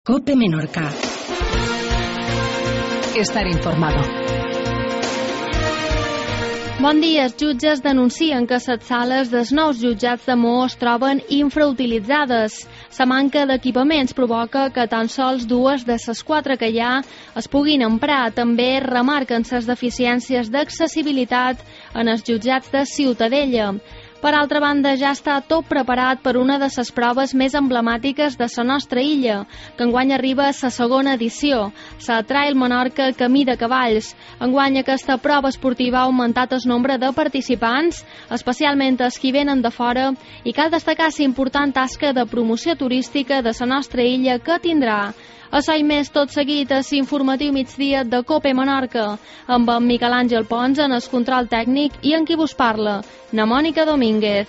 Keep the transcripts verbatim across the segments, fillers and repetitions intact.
COPE Menorca. Estar informado. Bon dia. Els jutges denuncien que les sales dels nous jutjats de Maó es troben infrautilitzades. La manca d'equipaments provoca que tan sols dues de les quatre que hi ha es puguin emprar. També remarquen les deficiències d'accessibilitat en els jutjats de Ciutadella. Per altra banda, ja està tot preparat per una de les proves més emblemàtiques de la nostra illa, que enguany arriba a la segona edició, la Trail Menorca Camí de Cavalls. Enguany aquesta prova esportiva ha augmentat el nombre de participants, especialment els que venen de fora, i cal destacar la important tasca de promoció turística de la nostra illa que tindrà. Això i més tot seguit a l'informatiu migdia de COPE Menorca, amb en Miquel Àngel Pons en el control tècnic i en qui vos parla, na Mònica Domínguez.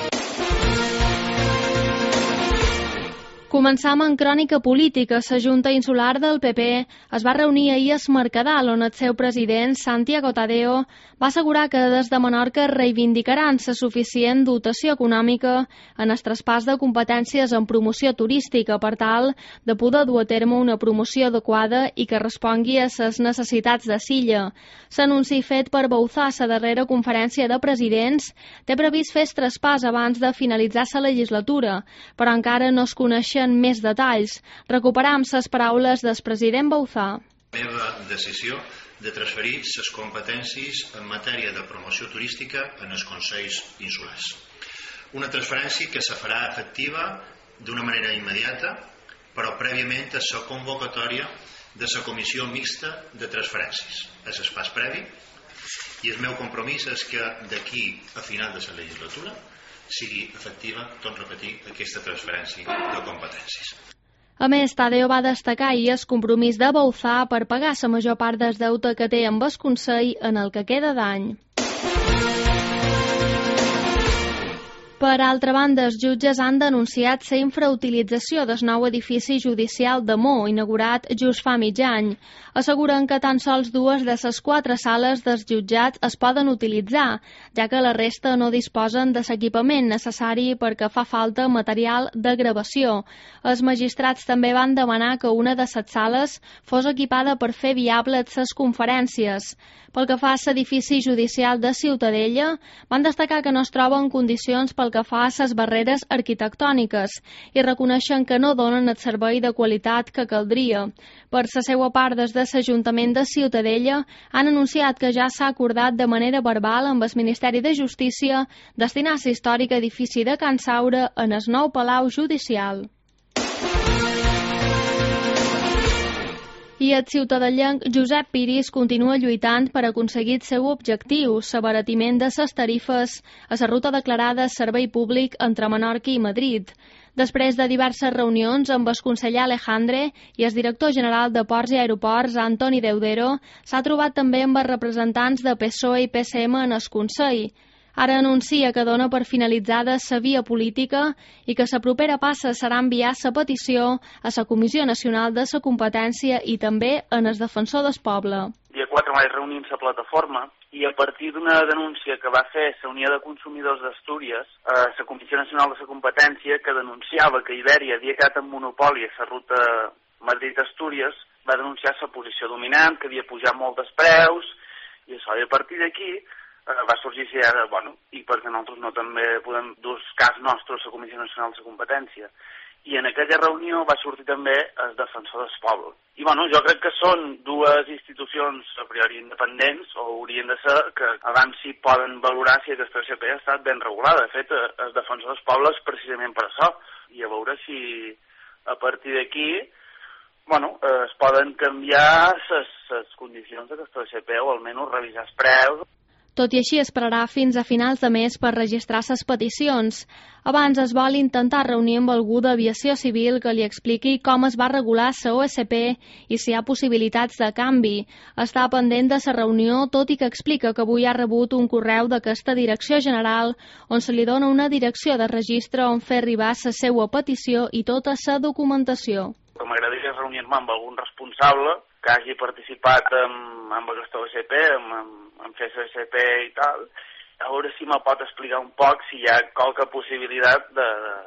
Començam en crònica política. La Junta Insular del P P es va reunir ahir a Es Mercadal, on el seu president, Santiago Tadeo, va assegurar que des de Menorca reivindicaran la suficient dotació econòmica en el traspàs de competències en promoció turística per tal de poder dur a terme una promoció adequada i que respongui a les necessitats de l'illa. L'anunci fet per Bouzá a la darrera conferència de presidents té previst fer el traspàs abans de finalitzar la legislatura, però encara no es coneixen més detalls. Recuperam les paraules del president Bouzá. La meva decisió de transferir les competències en matèria de promoció turística en els Consells Insulars. Una transferència que se farà efectiva d'una manera immediata, però prèviament a la convocatòria de la Comissió Mixta de Transferències. És el pas previ i el meu compromís és que d'aquí a final de la legislatura sigui efectiva, tot repetir, aquesta transferència de competències. A més, Tadeo va destacar ahir el compromís de Bouzá per pagar la major part del deute que té amb el Consell en el que queda d'any. Per altra banda, els jutges han denunciat la infrautilització del nou edifici judicial de Maó, inaugurat just fa mig any. Asseguren que tan sols dues de les quatre sales dels jutjats es poden utilitzar, ja que la resta no disposen de l'equipament necessari perquè fa falta material de gravació. Els magistrats també van demanar que una de les sales fos equipada per fer viables les conferències. Pel que fa a l'edifici judicial de Ciutadella, van destacar que no es troba en condicions pel que fa a les barreres arquitectòniques i reconeixen que no donen el servei de qualitat que caldria. Per la seva part, des de l'Ajuntament de Ciutadella han anunciat que ja s'ha acordat de manera verbal amb el Ministeri de Justícia destinar l'històric edifici de Can Saura en el nou Palau Judicial. I el ciutadellenc Josep Piris continua lluitant per aconseguir el seu objectiu, l'abaratiment de les tarifes a la ruta declarada Servei Públic entre Menorca i Madrid. Després de diverses reunions amb el conseller Alejandre i el director general de Ports i Aeroports, Antoni Deudero, s'ha trobat també amb els representants de P S O E i P S M en el Consell. Ara anuncia que dona per finalitzada la via política i que la propera passa serà enviar la petició a la Comissió Nacional de la Competència i també en el Defensor del Poble. Dia quatre vaig reunir amb la plataforma i a partir d'una denúncia que va fer la Unió de Consumidors d'Astúries a la Comissió Nacional de la Competència, que denunciava que Iberia havia quedat en monopoli a la ruta Madrid-Astúries, va denunciar la posició dominant, que havia pujat molt els preus i això. I a partir d'aquí va sorgir si ara, bueno, i perquè nosaltres no també podem dur el cas nostre a la Comissió Nacional de la Competència. I en aquella reunió va sortir també el Defensor del Poble. I bueno, jo crec que són dues institucions a priori independents, o haurien de ser, que abans sí poden valorar si aquesta O S P ha estat ben regulada. De fet, el Defensor del Poble és precisament per això. I a veure si a partir d'aquí bueno, es poden canviar les condicions d'aquesta O S P o almenys revisar els preus. Tot i així, esperarà fins a finals de mes per registrar les peticions. Abans es vol intentar reunir amb algú d'aviació civil que li expliqui com es va regular la O S P i si hi ha possibilitats de canvi. Està pendent de la reunió, tot i que explica que avui ha rebut un correu d'aquesta direcció general on se li dona una direcció de registre on fer arribar la seva petició i tota la documentació. M'agradaria reunir-me amb algun responsable que hagi participat en, en aquesta O S P, en, en, en fer la O S P i tal, a veure si me pot explicar un poc si hi ha qualque possibilitat de,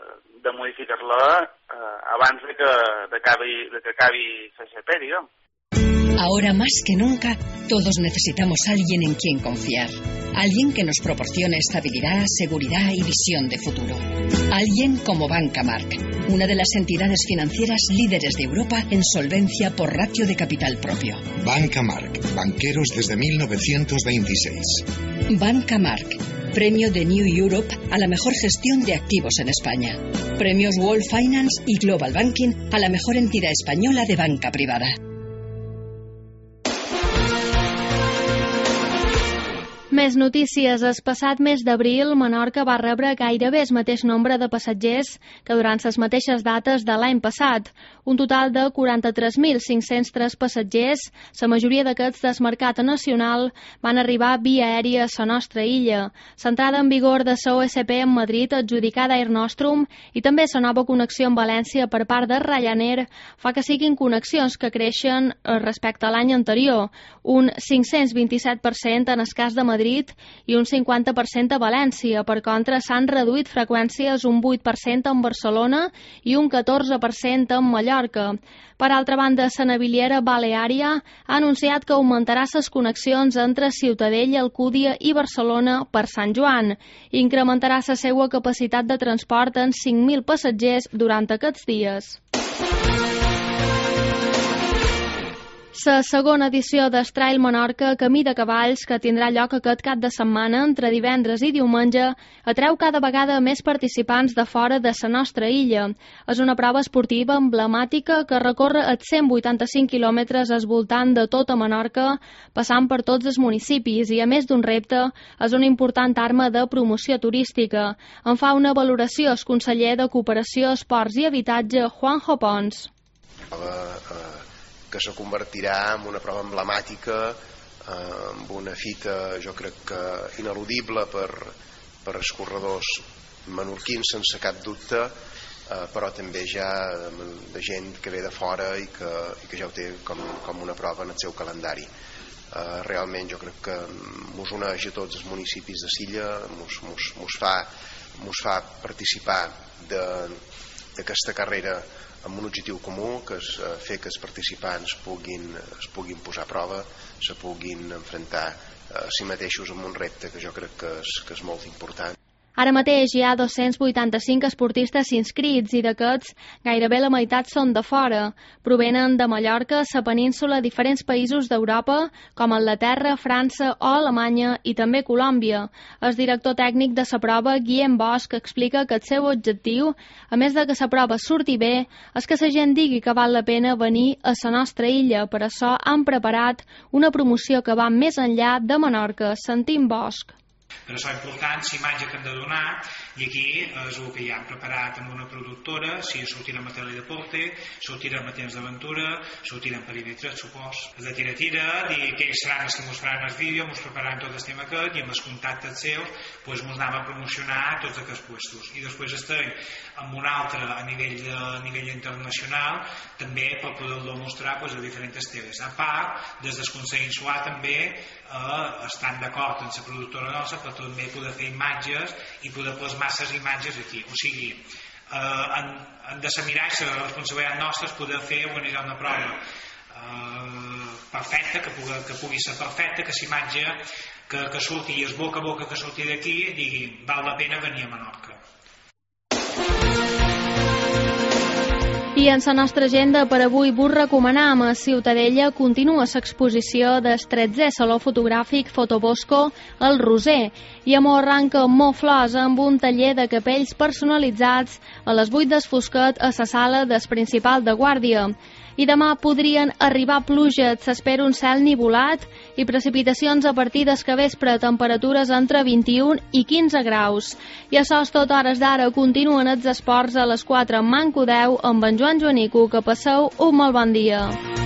de modificar-la eh, abans de que, de, acabi, de que acabi la G P, diguem. Ahora más que nunca, todos necesitamos a alguien en quien confiar. Alguien que nos proporcione estabilidad, seguridad y visión de futuro. Alguien como Banca Marc, una de las entidades financieras líderes de Europa en solvencia por ratio de capital propio. Banca Marc, banqueros desde mil novecientos veintiséis. Banca Marc, premio de New Europe a la mejor gestión de activos en España. Premios World Finance y Global Banking a la mejor entidad española de banca privada. Més notícies. El passat mes d'abril, Menorca va rebre gairebé el mateix nombre de passatgers que durant les mateixes dates de l'any passat. Un total de quaranta-tres mil cinc-cents tres passatgers, la majoria d'aquests del mercat nacional, van arribar via aèria a la nostra illa. L'entrada en vigor de la O S P en Madrid, adjudicada a Air Nostrum, i també la nova connexió amb València per part de Ryanair, fa que siguin connexions que creixen respecte a l'any anterior, un cinc-cents vint-i-set per cent en el cas de Madrid i un cinquanta per cent a València. Per contra, s'han reduït freqüències un vuit per cent en Barcelona i un catorze per cent en Mallorca. Per altra banda, la naviliera Baleària ha anunciat que augmentarà les connexions entre Ciutadella, Alcúdia i Barcelona per Sant Joan. Incrementarà la seva capacitat de transport en cinc mil passatgers durant aquests dies. La segona edició d'Estrail Menorca Camí de Cavalls, que tindrà lloc aquest cap de setmana entre divendres i diumenge, atreu cada vegada més participants de fora de la nostra illa. És una prova esportiva emblemàtica que recorre els cent vuitanta-cinc quilòmetres al voltant de tota Menorca, passant per tots els municipis, i a més d'un repte, és una important arma de promoció turística. En fa una valoració el conseller de Cooperació, Esports i Habitatge, Juanjo Pons. Que se convertirà en una prova emblemàtica, eh, amb una fita, jo crec que ineludible per, per els corredors menorquins, sense cap dubte, eh, però també ja de, de gent que ve de fora i que, i que ja ho té com, com una prova en el seu calendari. Eh, realment jo crec que mos uneix a tots els municipis de Silla, mos, mos, mos, fa, mos fa participar d'aquesta carrera amb un objectiu comú, que és fer que els participants puguin, es puguin posar a prova, se puguin enfrontar a si mateixos amb un repte que jo crec que és, que és molt important. Ara mateix hi ha dos-cents vuitanta-cinc esportistes inscrits i d'aquests gairebé la meitat són de fora. Provenen de Mallorca, la península, diferents països d'Europa com Anglaterra, França o Alemanya i també Colòmbia. El director tècnic de la prova, Guillem Bosch, explica que el seu objectiu, a més de que la prova surti bé, és que la gent digui que val la pena venir a la nostra illa. Per això han preparat una promoció que va més enllà de Menorca. Sentim Bosch. Però això és important, la imatge que hem de donar, i aquí és el que ja hem preparat amb una productora, si sortirem a Teledeporte, sortirem a Temps d'Aventura, sortirem perímetres, supos. És de tira-tira, dir que ells seran els que mos faran el vídeo, mos prepararan tot el tema aquest, i amb els contactes seus, doncs mos anem a promocionar tots aquests puestos. I després estem amb un altre a nivell, de, a nivell internacional, també per poder-lo mostrar doncs, a diferents teles. A part, des del Consell Insular també eh, estan d'acord amb la productora nostra per també poder fer imatges i poder plasmar les imatges aquí. O sigui, eh, han, han de ser miratge, la responsabilitat nostra és poder fer organitzar una prova eh, perfecta, que pugui, que pugui ser perfecta, que l'imatge que, que surti i es boca a boca que surti d'aquí digui val la pena venir a Menorca. I en la nostra agenda per avui vos recomanam a Ciutadella continua l'exposició del tretzè Saló Fotogràfic Fotobosco El Roser i Amor arranca molt flors amb un taller de capells personalitzats a les vuit del Fosquet a la sala del Principal de Guàrdia. I demà podrien arribar pluges, s'espera un cel nivolat i precipitacions a partir del capvespre, temperatures entre vint-i-un i quinze graus. I això és tot, hores d'ara continuen els esports a les quatre en Manco deu amb en Joan Joanico, que passeu un molt bon dia.